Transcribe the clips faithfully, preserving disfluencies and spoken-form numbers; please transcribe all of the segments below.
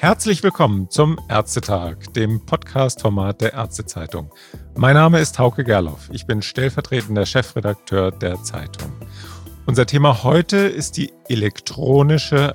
Herzlich willkommen zum Ärztetag, dem Podcast-Format der Ärztezeitung. Mein Name ist Hauke Gerloff. Ich bin stellvertretender Chefredakteur der Zeitung. Unser Thema heute ist die elektronische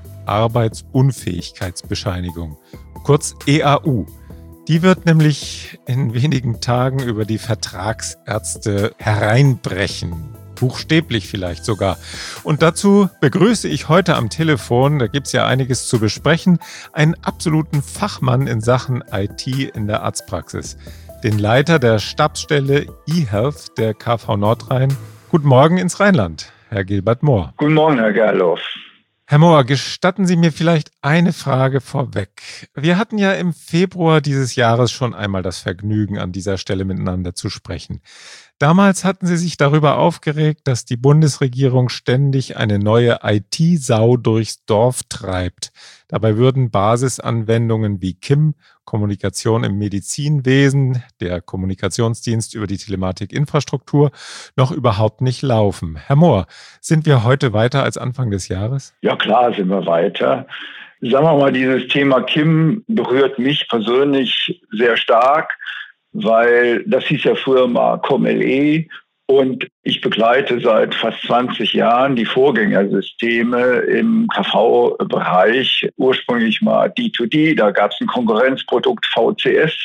Arbeitsunfähigkeitsbescheinigung, kurz E A U. Die wird nämlich in wenigen Tagen über die Vertragsärzte hereinbrechen. Buchstäblich vielleicht sogar. Und dazu begrüße ich heute am Telefon, da gibt es ja einiges zu besprechen, einen absoluten Fachmann in Sachen I T in der Arztpraxis, den Leiter der Stabsstelle eHealth der K V Nordrhein. Guten Morgen ins Rheinland, Herr Gilbert Mohr. Guten Morgen, Herr Gerloff. Herr Mohr, gestatten Sie mir vielleicht eine Frage vorweg. Wir hatten ja im Februar dieses Jahres schon einmal das Vergnügen, an dieser Stelle miteinander zu sprechen. Damals hatten Sie sich darüber aufgeregt, dass die Bundesregierung ständig eine neue I T-Sau durchs Dorf treibt. Dabei würden Basisanwendungen wie K I M, Kommunikation im Medizinwesen, der Kommunikationsdienst über die Telematikinfrastruktur, noch überhaupt nicht laufen. Herr Mohr, sind wir heute weiter als Anfang des Jahres? Ja, klar sind wir weiter. Sagen wir mal, dieses Thema K I M berührt mich persönlich sehr stark, weil das hieß ja früher mal C O M L E und ich begleite seit fast zwanzig Jahren die Vorgängersysteme im K V-Bereich, ursprünglich mal D zwei D, da gab es ein Konkurrenzprodukt V C S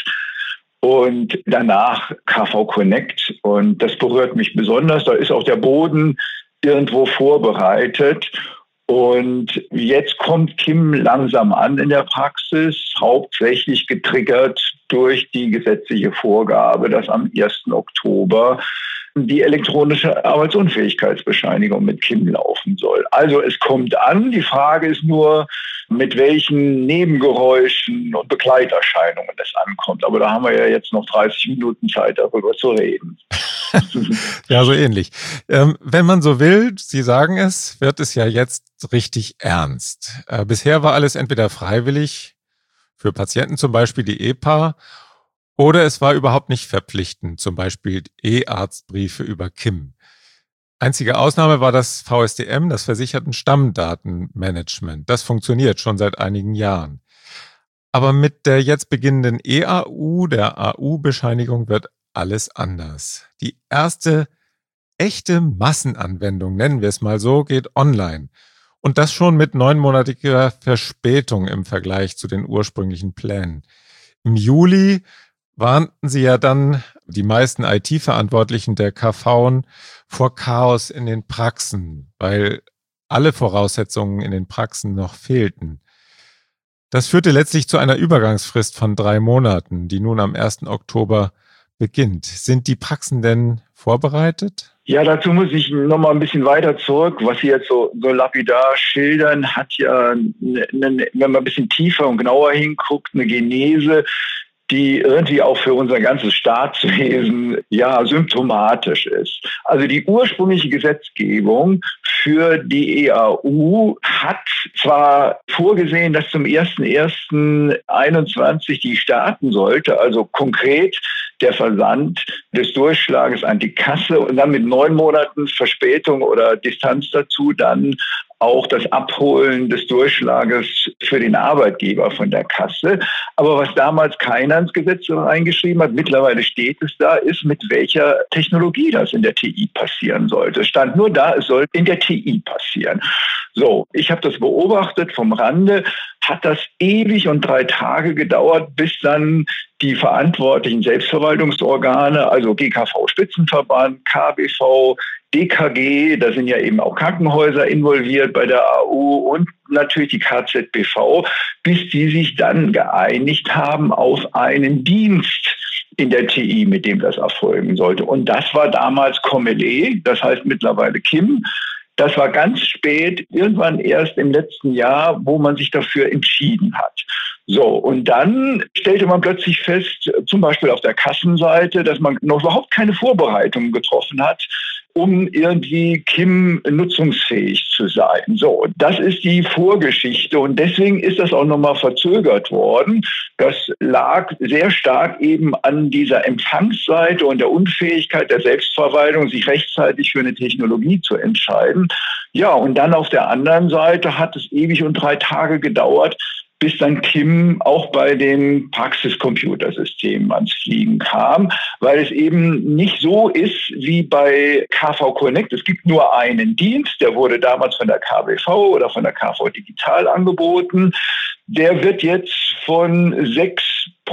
und danach K V Connect und das berührt mich besonders, da ist auch der Boden irgendwo vorbereitet. Und jetzt kommt K I M langsam an in der Praxis, hauptsächlich getriggert durch die gesetzliche Vorgabe, dass am ersten Oktober die elektronische Arbeitsunfähigkeitsbescheinigung mit K I M laufen soll. Also es kommt an, die Frage ist nur, mit welchen Nebengeräuschen und Begleiterscheinungen es ankommt. Aber da haben wir ja jetzt noch dreißig Minuten Zeit, darüber zu reden. Ja, so ähnlich. Ähm, wenn man so will, Sie sagen es, wird es ja jetzt richtig ernst. Äh, bisher war alles entweder freiwillig, für Patienten zum Beispiel die E P A, oder es war überhaupt nicht verpflichtend, zum Beispiel E-Arztbriefe über K I M. Einzige Ausnahme war das V S D M, das Versicherten-Stammdatenmanagement. Das funktioniert schon seit einigen Jahren. Aber mit der jetzt beginnenden E A U, der A U-Bescheinigung, wird alles anders. Die erste echte Massenanwendung, nennen wir es mal so, geht online. Und das schon mit neunmonatiger Verspätung im Vergleich zu den ursprünglichen Plänen. Im Juli warnten sie ja dann, die meisten I T-Verantwortlichen der K V vor Chaos in den Praxen, weil alle Voraussetzungen in den Praxen noch fehlten. Das führte letztlich zu einer Übergangsfrist von drei Monaten, die nun am ersten Oktober beginnt. Sind die Praxen denn vorbereitet? Ja, dazu muss ich noch mal ein bisschen weiter zurück. Was Sie jetzt so, so lapidar schildern, hat ja, ne, ne, wenn man ein bisschen tiefer und genauer hinguckt, eine Genese, die irgendwie auch für unser ganzes Staatswesen ja symptomatisch ist. Also die ursprüngliche Gesetzgebung für die E A U hat zwar vorgesehen, dass zum ersten ersten einundzwanzig die starten sollte, also konkret der Versand des Durchschlages an die Kasse und dann mit neun Monaten Verspätung oder Distanz dazu dann auch das Abholen des Durchschlages für den Arbeitgeber von der Kasse. Aber was damals keiner ins Gesetz reingeschrieben hat, mittlerweile steht es da, ist, mit welcher Technologie das in der T I passieren sollte. Es stand nur da, es soll in der T I passieren. So, ich habe das beobachtet vom Rande, hat das ewig und drei Tage gedauert, bis dann die verantwortlichen Selbstverwaltungsorgane, also G K V-Spitzenverband, K B V, D K G, da sind ja eben auch Krankenhäuser involviert bei der A U und natürlich die K Z B V, bis die sich dann geeinigt haben auf einen Dienst in der T I, mit dem das erfolgen sollte. Und das war damals C O M L E, das heißt mittlerweile K I M. Das war ganz spät, irgendwann erst im letzten Jahr, wo man sich dafür entschieden hat. So, und dann stellte man plötzlich fest, zum Beispiel auf der Kassenseite, dass man noch überhaupt keine Vorbereitungen getroffen hat, um irgendwie K I M nutzungsfähig zu sein. So, das ist die Vorgeschichte und deswegen ist das auch nochmal verzögert worden. Das lag sehr stark eben an dieser Empfangsseite und der Unfähigkeit der Selbstverwaltung, sich rechtzeitig für eine Technologie zu entscheiden. Ja, und dann auf der anderen Seite hat es ewig und drei Tage gedauert, bis dann Kim auch bei den Praxiscomputersystemen ans Fliegen kam, weil es eben nicht so ist wie bei K V Connect. Es gibt nur einen Dienst, der wurde damals von der K B V oder von der K V Digital angeboten. Der wird jetzt von sechs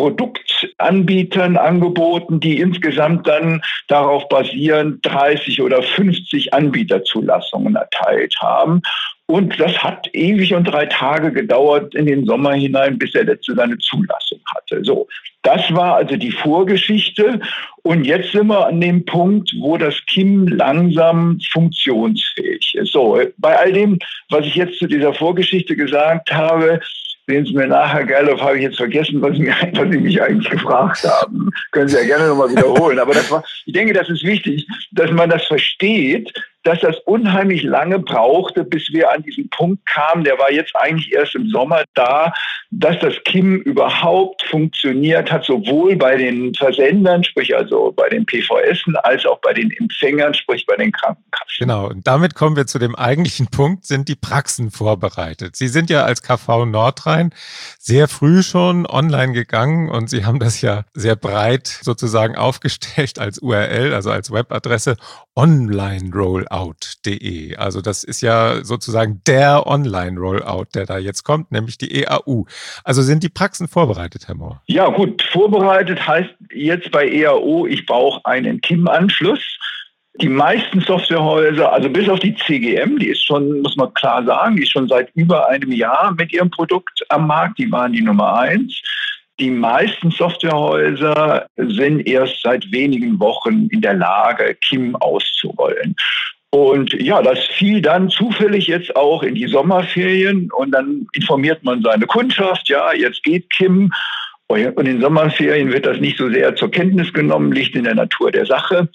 Produktanbietern angeboten, die insgesamt dann darauf basierend dreißig oder fünfzig Anbieterzulassungen erteilt haben. Und das hat ewig und drei Tage gedauert in den Sommer hinein, bis der letzte seine Zulassung hatte. So, das war also die Vorgeschichte. Und jetzt sind wir an dem Punkt, wo das Kim langsam funktionsfähig ist. So, bei all dem, was ich jetzt zu dieser Vorgeschichte gesagt habe, sehen Sie mir nachher, Gerloff, habe ich jetzt vergessen, was Sie, mich, was Sie mich eigentlich gefragt haben. Können Sie ja gerne nochmal wiederholen. Aber das war, ich denke, das ist wichtig, dass man das versteht, dass das unheimlich lange brauchte, bis wir an diesen Punkt kamen, der war jetzt eigentlich erst im Sommer da, dass das Kim überhaupt funktioniert hat, sowohl bei den Versendern, sprich also bei den P V Essen, als auch bei den Empfängern, sprich bei den Krankenkassen. Genau, und damit kommen wir zu dem eigentlichen Punkt, sind die Praxen vorbereitet. Sie sind ja als K V Nordrhein sehr früh schon online gegangen und Sie haben das ja sehr breit sozusagen aufgestellt als U R L, also als Webadresse online rollout punkt de. Also das ist ja sozusagen der Online-Rollout, der da jetzt kommt, nämlich die E A U. Also sind die Praxen vorbereitet, Herr Mohr? Ja gut, vorbereitet heißt jetzt bei E A U, ich brauche einen Kim-Anschluss. Die meisten Softwarehäuser, also bis auf die C G M, die ist schon, muss man klar sagen, die ist schon seit über einem Jahr mit ihrem Produkt am Markt, die waren die Nummer eins. Die meisten Softwarehäuser sind erst seit wenigen Wochen in der Lage, Kim auszurollen. Und ja, das fiel dann zufällig jetzt auch in die Sommerferien und dann informiert man seine Kundschaft, ja, jetzt geht Kim. Und in den Sommerferien wird das nicht so sehr zur Kenntnis genommen, liegt in der Natur der Sache.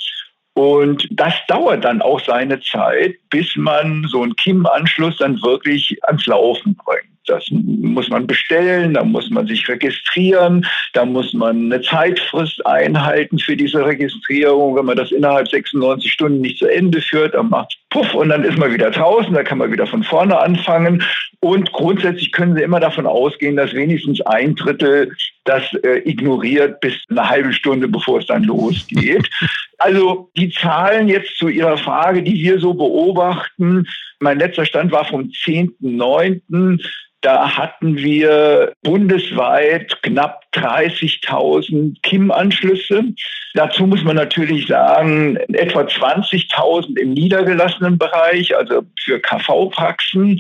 Und das dauert dann auch seine Zeit, bis man so einen Kim-Anschluss dann wirklich ans Laufen bringt. Das muss man bestellen, da muss man sich registrieren, da muss man eine Zeitfrist einhalten für diese Registrierung. Wenn man das innerhalb sechsundneunzig Stunden nicht zu Ende führt, dann macht puff und dann ist man wieder draußen, da kann man wieder von vorne anfangen. Und grundsätzlich können Sie immer davon ausgehen, dass wenigstens ein Drittel das äh, ignoriert bis eine halbe Stunde, bevor es dann losgeht. Also die Zahlen jetzt zu Ihrer Frage, die wir so beobachten. Mein letzter Stand war vom zehnten neunten Da hatten wir bundesweit knapp dreißigtausend Kim-Anschlüsse. Dazu muss man natürlich sagen, etwa zwanzigtausend im niedergelassenen Bereich, also für K V-Praxen.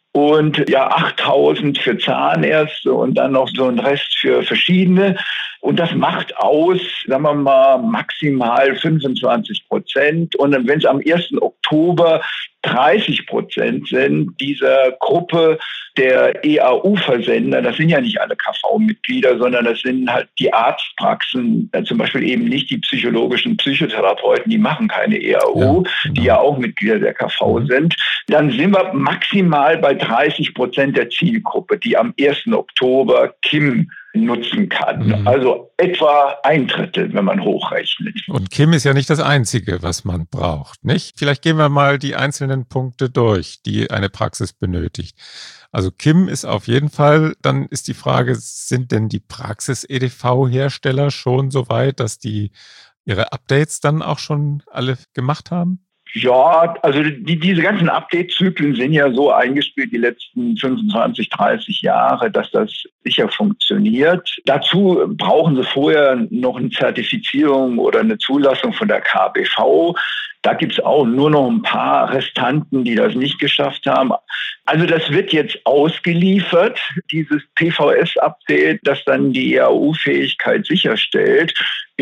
Und ja, achttausend für Zahnärzte und dann noch so ein Rest für verschiedene. Und das macht aus, sagen wir mal, maximal fünfundzwanzig Prozent. Und wenn es am ersten Oktober dreißig Prozent sind dieser Gruppe der E A U-Versender, das sind ja nicht alle K V-Mitglieder, sondern das sind halt die Arztpraxen, zum Beispiel eben nicht die psychologischen Psychotherapeuten, die machen keine E A U, ja, die ja auch Mitglieder der K V sind, dann sind wir maximal bei dreißig Prozent der Zielgruppe, die am ersten Oktober Kim nutzen kann. Mhm. Also etwa ein Drittel, wenn man hochrechnet. Und Kim ist ja nicht das Einzige, was man braucht, nicht? Vielleicht gehen wir mal die einzelnen Punkte durch, die eine Praxis benötigt. Also Kim ist auf jeden Fall, dann ist die Frage, sind denn die Praxis-E D V-Hersteller schon so weit, dass die ihre Updates dann auch schon alle gemacht haben? Ja, also die, diese ganzen Update-Zyklen sind ja so eingespielt die letzten fünfundzwanzig, dreißig Jahre, dass das sicher funktioniert. Dazu brauchen sie vorher noch eine Zertifizierung oder eine Zulassung von der K B V. Da gibt's auch nur noch ein paar Restanten, die das nicht geschafft haben. Also das wird jetzt ausgeliefert, dieses P V S-Update, das dann die E A U-Fähigkeit sicherstellt,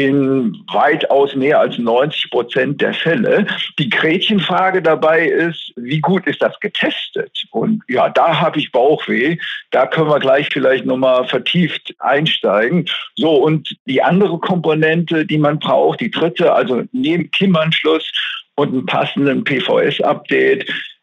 in weitaus mehr als neunzig Prozent der Fälle. Die Gretchenfrage dabei ist, wie gut ist das getestet? Und ja, da habe ich Bauchweh. Da können wir gleich vielleicht nochmal vertieft einsteigen. So, und die andere Komponente, die man braucht, die dritte, also neben Kim-Anschluss und einem passenden P V S-Update,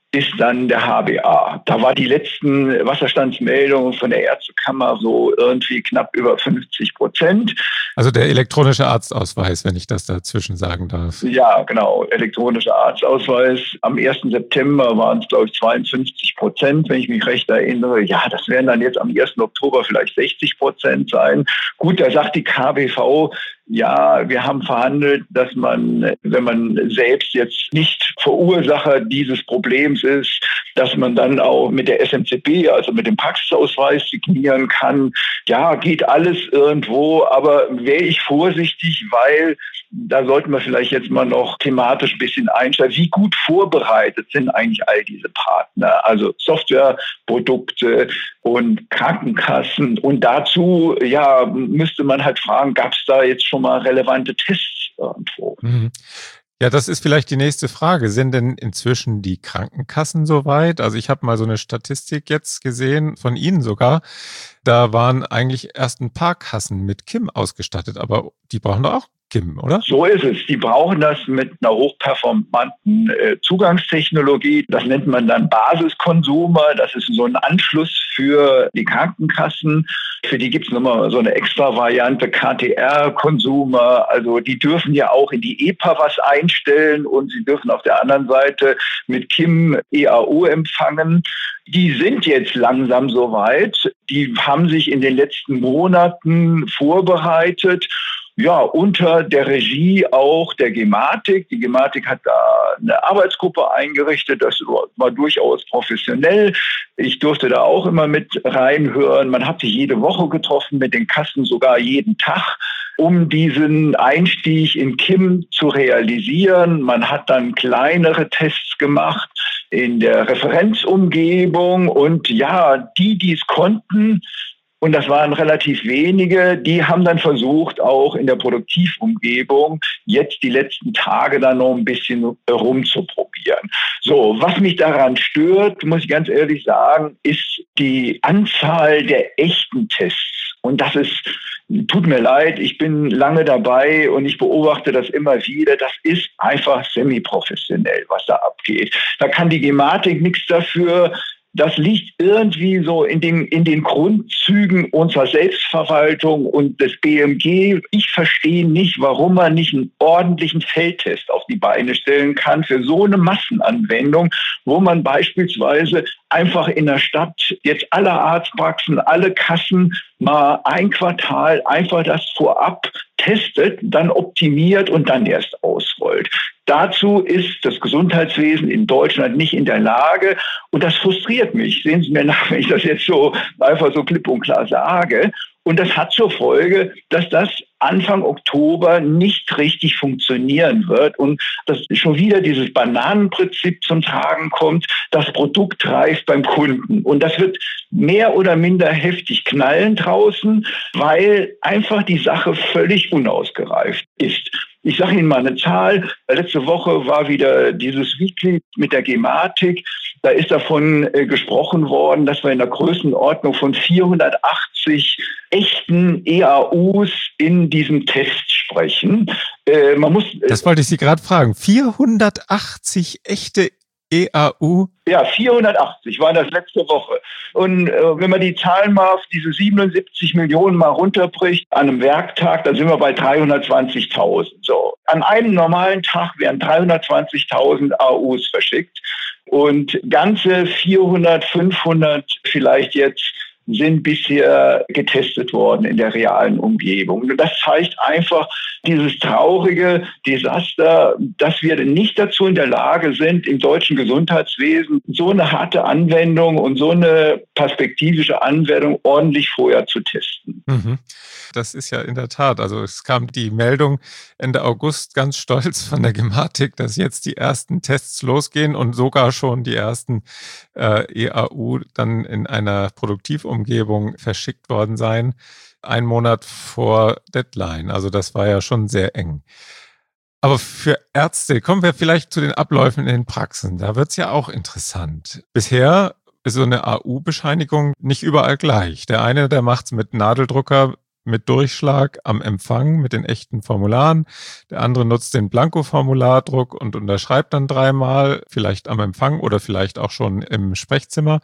ist dann der H b A. Da war die letzten Wasserstandsmeldungen von der Ärztekammer so irgendwie knapp über fünfzig Prozent. Also der elektronische Arztausweis, wenn ich das dazwischen sagen darf. Ja, genau, elektronischer Arztausweis. Am ersten September waren es, glaube ich, zweiundfünfzig Prozent, wenn ich mich recht erinnere. Ja, das werden dann jetzt am ersten Oktober vielleicht sechzig Prozent sein. Gut, da sagt die K B V, ja, wir haben verhandelt, dass man, wenn man selbst jetzt nicht Verursacher dieses Problems ist, dass man dann auch mit der S M C B, also mit dem Praxisausweis, signieren kann. Ja, geht alles irgendwo, aber wäre ich vorsichtig, weil da sollten wir vielleicht jetzt mal noch thematisch ein bisschen einsteigen. Wie gut vorbereitet sind eigentlich all diese Partner? Also Softwareprodukte und Krankenkassen. Und dazu, ja, müsste man halt fragen, gab es da jetzt schon mal relevante Tests irgendwo? Mhm. Ja, das ist vielleicht die nächste Frage. Sind denn inzwischen die Krankenkassen soweit? Also ich habe mal so eine Statistik jetzt gesehen, von Ihnen sogar. Da waren eigentlich erst ein paar Kassen mit K I M ausgestattet, aber die brauchen doch auch K I M, oder? So ist es. Die brauchen das mit einer hochperformanten äh, Zugangstechnologie. Das nennt man dann Basiskonsumer. Das ist so ein Anschluss für die Krankenkassen. Für die gibt es nochmal so eine extra Variante, K T R-Konsumer. Also die dürfen ja auch in die E P A was einstellen und sie dürfen auf der anderen Seite mit K I M E A U empfangen. Die sind jetzt langsam soweit. Die haben sich in den letzten Monaten vorbereitet. Ja, unter der Regie auch der Gematik. Die Gematik hat da eine Arbeitsgruppe eingerichtet. Das war durchaus professionell. Ich durfte da auch immer mit reinhören. Man hat sich jede Woche getroffen, mit den Kassen sogar jeden Tag, um diesen Einstieg in K I M zu realisieren. Man hat dann kleinere Tests gemacht in der Referenzumgebung. Und ja, die, die es konnten, und das waren relativ wenige, die haben dann versucht, auch in der Produktivumgebung jetzt die letzten Tage dann noch ein bisschen rumzuprobieren. So, was mich daran stört, muss ich ganz ehrlich sagen, ist die Anzahl der echten Tests. Und das ist, tut mir leid, ich bin lange dabei und ich beobachte das immer wieder. Das ist einfach semi-professionell, was da abgeht. Da kann die Gematik nichts dafür. Das liegt irgendwie so in den, in den Grundzügen unserer Selbstverwaltung und des B M G. Ich verstehe nicht, warum man nicht einen ordentlichen Feldtest auf die Beine stellen kann für so eine Massenanwendung, wo man beispielsweise einfach in der Stadt jetzt alle Arztpraxen, alle Kassen mal ein Quartal einfach das vorab testet, dann optimiert und dann erst ausrollt. Dazu ist das Gesundheitswesen in Deutschland nicht in der Lage und das frustriert mich. Sehen Sie mir nach, wenn ich das jetzt so einfach so klipp und klar sage. Und das hat zur Folge, dass das Anfang Oktober nicht richtig funktionieren wird und dass schon wieder dieses Bananenprinzip zum Tragen kommt, das Produkt reift beim Kunden. Und das wird mehr oder minder heftig knallen draußen, weil einfach die Sache völlig unausgereift ist. Ich sage Ihnen mal eine Zahl. Letzte Woche war wieder dieses Weekly mit der Gematik. Da ist davon äh, gesprochen worden, dass wir in der Größenordnung von vierhundertachtzig echten E A Us in diesem Test sprechen. Äh, man muss, äh, das wollte ich Sie gerade fragen. vierhundertachtzig echte E A U? Ja, vierhundertachtzig war das letzte Woche. Und äh, wenn man die Zahlen mal auf diese siebenundsiebzig Millionen mal runterbricht an einem Werktag, dann sind wir bei dreihundertzwanzigtausend. So, an einem normalen Tag werden dreihundertzwanzigtausend A Us verschickt und ganze vierhundert, fünfhundert vielleicht jetzt sind bisher getestet worden in der realen Umgebung. Und das zeigt einfach dieses traurige Desaster, dass wir nicht dazu in der Lage sind, im deutschen Gesundheitswesen so eine harte Anwendung und so eine perspektivische Anwendung ordentlich vorher zu testen. Mhm. Das ist ja in der Tat, also es kam die Meldung Ende August ganz stolz von der Gematik, dass jetzt die ersten Tests losgehen und sogar schon die ersten äh, E A U dann in einer Produktivumgebung verschickt worden seien, ein Monat vor Deadline. Also das war ja schon sehr eng. Aber für Ärzte, kommen wir vielleicht zu den Abläufen in den Praxen. Da wird es ja auch interessant. Bisher ist so eine A U-Bescheinigung nicht überall gleich. Der eine, der macht es mit Nadeldrucker mit Durchschlag am Empfang mit den echten Formularen. Der andere nutzt den Blanko-Formulardruck und unterschreibt dann dreimal, vielleicht am Empfang oder vielleicht auch schon im Sprechzimmer.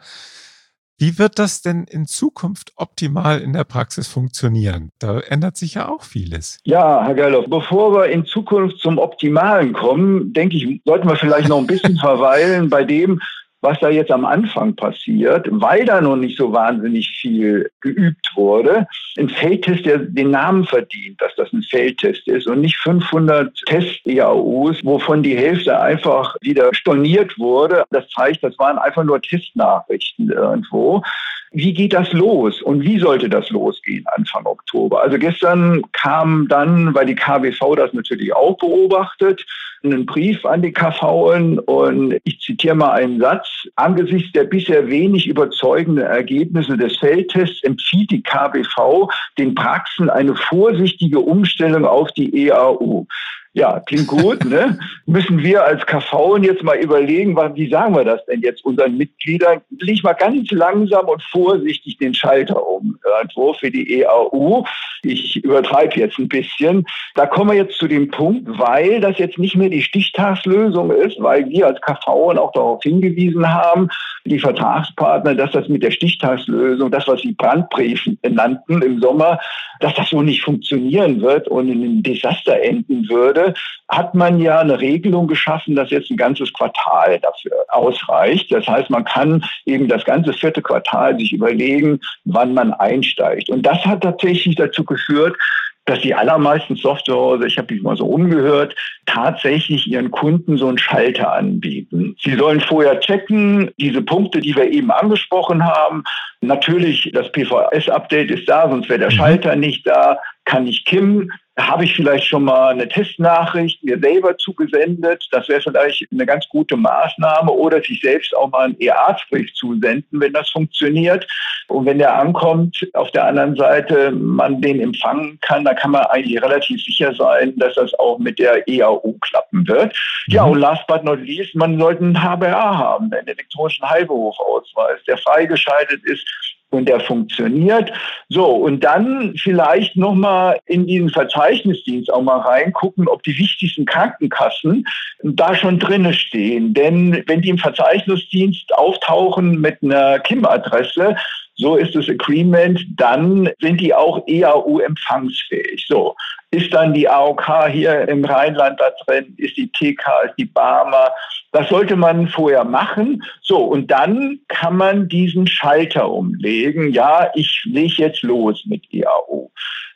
Wie wird das denn in Zukunft optimal in der Praxis funktionieren? Da ändert sich ja auch vieles. Ja, Herr Gerloff, bevor wir in Zukunft zum Optimalen kommen, denke ich, sollten wir vielleicht noch ein bisschen verweilen bei dem, was da jetzt am Anfang passiert, weil da noch nicht so wahnsinnig viel geübt wurde. Ein Feldtest, der den Namen verdient, dass das ein Feldtest ist und nicht fünfhundert Test-E A Us, wovon die Hälfte einfach wieder storniert wurde. Das zeigt, das waren einfach nur Testnachrichten irgendwo. Wie geht das los und wie sollte das losgehen Anfang Oktober? Also gestern kam dann, weil die K B V das natürlich auch beobachtet, einen Brief an die K V'en und ich zitiere mal einen Satz. Angesichts der bisher wenig überzeugenden Ergebnisse des Feldtests empfiehlt die K B V den Praxen eine vorsichtige Umstellung auf die E A U. Ja, klingt gut, ne? Müssen wir als K V'en jetzt mal überlegen, wie sagen wir das denn jetzt unseren Mitgliedern? Leg mal ganz langsam und vorsichtig den Schalter um irgendwo für die E A U. Ich übertreibe jetzt ein bisschen. Da kommen wir jetzt zu dem Punkt, weil das jetzt nicht mehr die Stichtagslösung ist, weil wir als K V'en auch darauf hingewiesen haben, die Vertragspartner, dass das mit der Stichtagslösung, das, was sie Brandbriefen nannten im Sommer, dass das so nicht funktionieren wird und in einem Desaster enden würde, hat man ja eine Regelung geschaffen, dass jetzt ein ganzes Quartal dafür ausreicht. Das heißt, man kann eben das ganze vierte Quartal sich überlegen, wann man einsteigt. Und das hat tatsächlich dazu geführt, dass die allermeisten Softwarehäuser, ich habe mich mal so umgehört, tatsächlich ihren Kunden so einen Schalter anbieten. Sie sollen vorher checken, diese Punkte, die wir eben angesprochen haben. Natürlich, das P V S-Update ist da, sonst wäre der Schalter nicht da. Kann ich K I M, habe ich vielleicht schon mal eine Testnachricht mir selber zugesendet. Das wäre vielleicht eine ganz gute Maßnahme. Oder sich selbst auch mal einen E A-Brief zusenden, wenn das funktioniert. Und wenn der ankommt, auf der anderen Seite man den empfangen kann, dann kann man eigentlich relativ sicher sein, dass das auch mit der E A U klappen wird. Ja, und last but not least, man sollte einen H B A haben, einen elektronischen Heilberufausweis, der freigeschaltet ist und der funktioniert. So, und dann vielleicht nochmal in diesen Verzeichnisdienst auch mal reingucken, ob die wichtigsten Krankenkassen da schon drinne stehen. Denn wenn die im Verzeichnisdienst auftauchen mit einer K I M-Adresse, so ist das Agreement, dann sind die auch E A U-empfangsfähig. So, ist dann die A O K hier im Rheinland da drin, ist die T K, ist die Barmer. Das sollte man vorher machen. So, und dann kann man diesen Schalter umlegen. Ja, ich lege jetzt los mit E A U.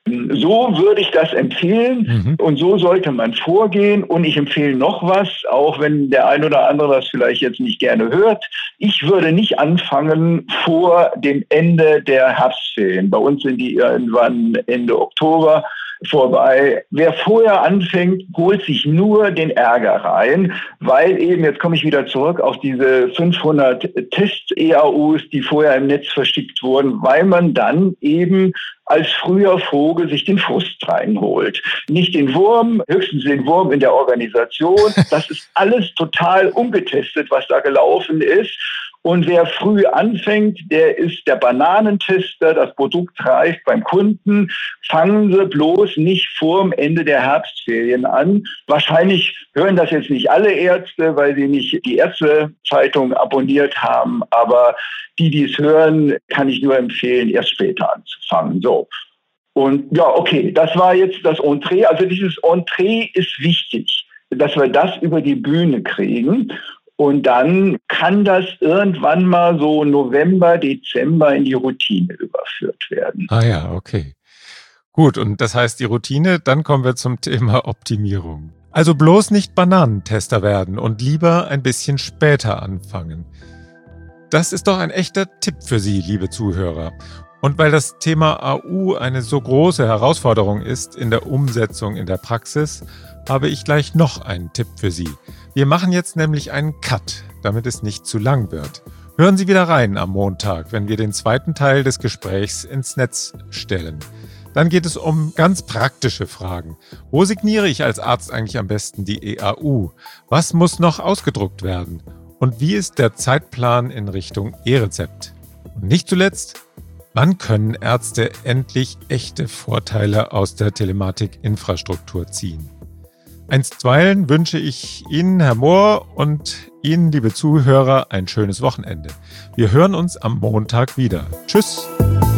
So würde ich das empfehlen mhm. und so sollte man vorgehen. Und ich empfehle noch was, auch wenn der ein oder andere das vielleicht jetzt nicht gerne hört. Ich würde nicht anfangen vor dem Ende der Herbstferien. Bei uns sind die irgendwann Ende Oktober vorbei. Wer vorher anfängt, holt sich nur den Ärger rein, weil eben, jetzt komme ich wieder zurück auf diese fünfhundert Test-E A Us, die vorher im Netz verschickt wurden, weil man dann eben als früher Vogel sich den Frust reinholt. Nicht den Wurm, höchstens den Wurm in der Organisation. Das ist alles total ungetestet, was da gelaufen ist. Und wer früh anfängt, der ist der Bananentester, das Produkt reift beim Kunden. Fangen Sie bloß nicht vor dem Ende der Herbstferien an. Wahrscheinlich hören das jetzt nicht alle Ärzte, weil sie nicht die Ärztezeitung abonniert haben. Aber die, die es hören, kann ich nur empfehlen, erst später anzufangen. So. Und ja, okay, das war jetzt das Entree. Also dieses Entree ist wichtig, dass wir das über die Bühne kriegen. Und dann kann das irgendwann mal so November, Dezember in die Routine überführt werden. Ah ja, okay. Gut, und das heißt die Routine, dann kommen wir zum Thema Optimierung. Also bloß nicht Bananentester werden und lieber ein bisschen später anfangen. Das ist doch ein echter Tipp für Sie, liebe Zuhörer. Und weil das Thema A U eine so große Herausforderung ist in der Umsetzung in der Praxis, habe ich gleich noch einen Tipp für Sie. Wir machen jetzt nämlich einen Cut, damit es nicht zu lang wird. Hören Sie wieder rein am Montag, wenn wir den zweiten Teil des Gesprächs ins Netz stellen. Dann geht es um ganz praktische Fragen. Wo signiere ich als Arzt eigentlich am besten die E A U? Was muss noch ausgedruckt werden? Und wie ist der Zeitplan in Richtung E-Rezept? Und nicht zuletzt, Wann können Ärzte endlich echte Vorteile aus der Telematikinfrastruktur ziehen? Einstweilen wünsche ich Ihnen, Herr Mohr, und Ihnen, liebe Zuhörer, ein schönes Wochenende. Wir hören uns am Montag wieder. Tschüss!